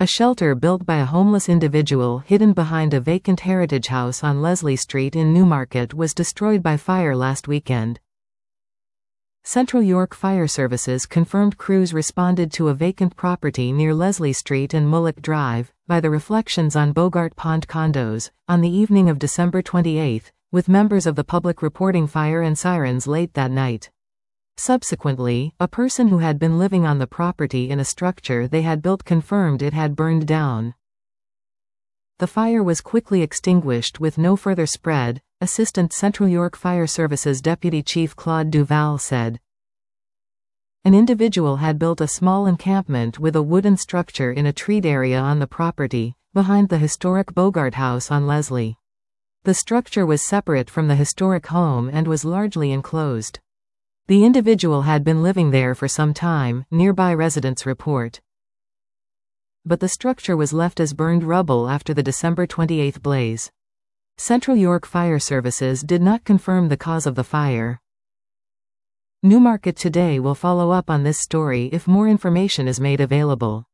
A shelter built by a homeless individual hidden behind a vacant heritage house on Leslie Street in Newmarket was destroyed by fire last weekend. Central York Fire Services confirmed crews responded to a vacant property near Leslie Street and Mullock Drive, by the reflections on Bogart Pond condos, on the evening of December 28, with members of the public reporting fire and sirens late that night. Subsequently, a person who had been living on the property in a structure they had built confirmed it had burned down. The fire was quickly extinguished with no further spread, Assistant Central York Fire Services Deputy Chief Claude Duval said. An individual had built a small encampment with a wooden structure in a treed area on the property, behind the historic Bogart House on Leslie. The structure was separate from the historic home and was largely enclosed. The individual had been living there for some time, nearby residents report. But the structure was left as burned rubble after the December 28 blaze. Central York Fire Services did not confirm the cause of the fire. Newmarket Today will follow up on this story if more information is made available.